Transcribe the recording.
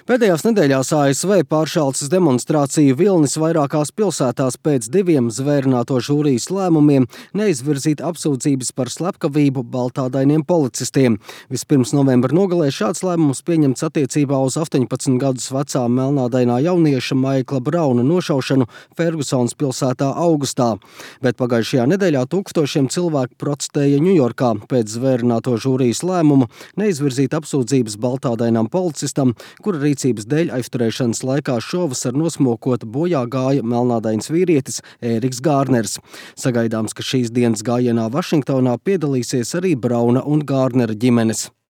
Pēdējās nedēļās ASV pāršalcis demonstrāciju vilnis vairākās pilsētās pēc 2 zvērināto žūrijas lēmumiem neizvirzīt apsūdzības par slepkavību baltādainiem policistiem. Vispirms novembra nogalē šāds lēmums pieņemts attiecībā uz 18 gadus vecā melnādainā jaunieša Maikla Brauna nošaušanu Fergusonas pilsētā augustā. Bet pagājušajā nedēļā tūkstošiem cilvēku protestēja Ņujorkā pēc zvērināto žūrijas lēmumu neizvirzīt apsūdzības baltādainām policistam, kura rīcības dēļ aizturēšanas laikā šovasar nosmokot bojā gāja melnādains vīrietis Ēriks Gārners. Sagaidāms, ka šīs dienas gājienā Vašingtonā piedalīsies arī Brauna un Gārnera ģimenes.